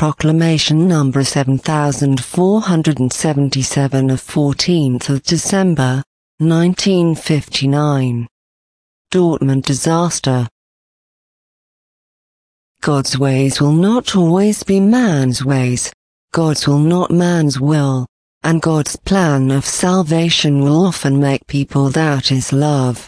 Proclamation number 7477 of 14th of December, 1959. Dortmund disaster. God's ways will not always be man's ways, God's will not man's will, and God's plan of salvation will often make people doubt His love.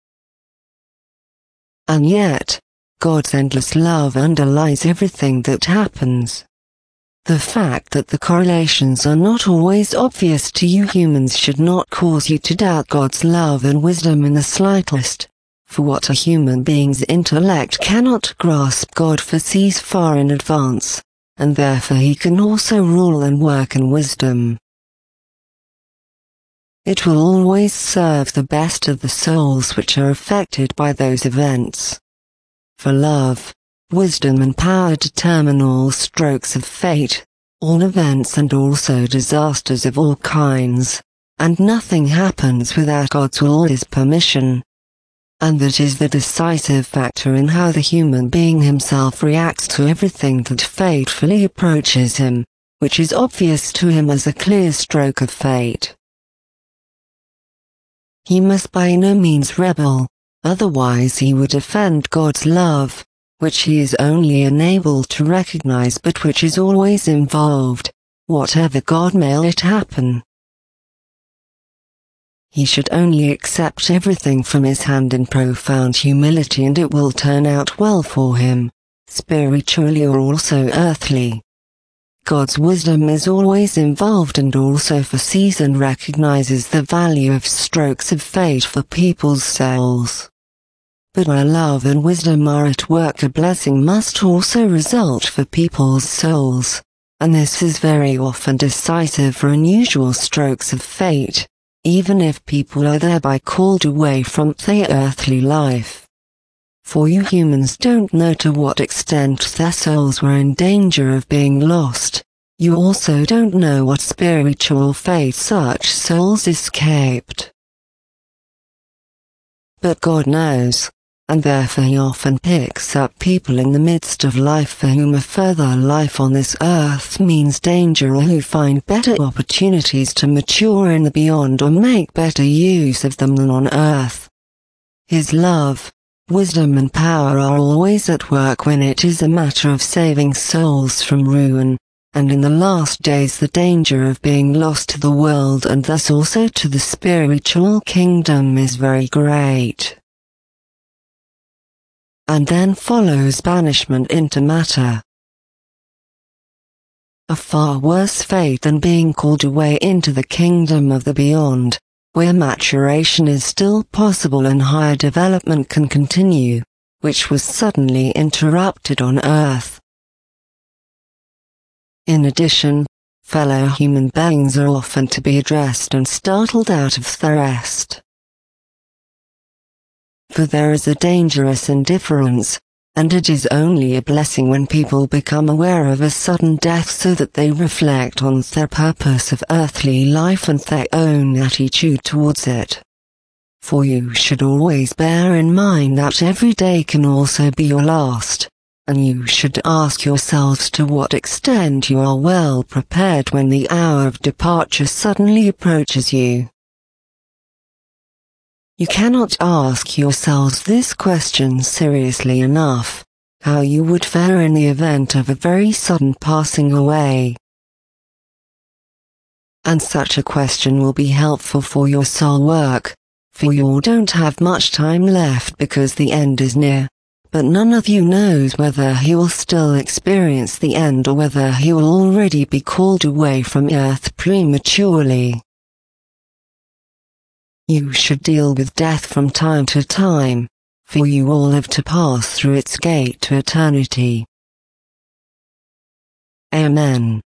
And yet, God's endless love underlies everything that happens. The fact that the correlations are not always obvious to you humans should not cause you to doubt God's love and wisdom in the slightest, for what a human being's intellect cannot grasp God foresees far in advance, and therefore He can also rule and work in wisdom. It will always serve the best of the souls which are affected by those events. For love, wisdom and power determine all strokes of fate, all events and also disasters of all kinds, and nothing happens without God's will or His permission. And that is the decisive factor in how the human being himself reacts to everything that fatefully approaches him, which is obvious to him as a clear stroke of fate. He must by no means rebel, otherwise he would offend God's love, which he is only enabled to recognize but which is always involved, whatever God may let happen. He should only accept everything from His hand in profound humility and it will turn out well for him, spiritually or also earthly. God's wisdom is always involved and also foresees and recognizes the value of strokes of fate for people's souls. But where love and wisdom are at work, a blessing must also result for people's souls, and this is very often decisive for unusual strokes of fate, even if people are thereby called away from their earthly life. For you humans don't know to what extent their souls were in danger of being lost, you also don't know what spiritual fate such souls escaped. But God knows, and therefore He often picks up people in the midst of life for whom a further life on this earth means danger or who find better opportunities to mature in the beyond or make better use of them than on earth. His love, wisdom and power are always at work when it is a matter of saving souls from ruin, and in the last days the danger of being lost to the world and thus also to the spiritual kingdom is very great. And then follows banishment into matter. A far worse fate than being called away into the kingdom of the beyond, where maturation is still possible and higher development can continue, which was suddenly interrupted on earth. In addition, fellow human beings are often to be addressed and startled out of their rest. For there is a dangerous indifference, and it is only a blessing when people become aware of a sudden death so that they reflect on their purpose of earthly life and their own attitude towards it. For you should always bear in mind that every day can also be your last, and you should ask yourselves to what extent you are well prepared when the hour of departure suddenly approaches you. You cannot ask yourselves this question seriously enough, how you would fare in the event of a very sudden passing away. And such a question will be helpful for your soul work, for you don't have much time left because the end is near, but none of you knows whether he will still experience the end or whether he will already be called away from earth prematurely. You should deal with death from time to time, for you all live to pass through its gate to eternity. Amen.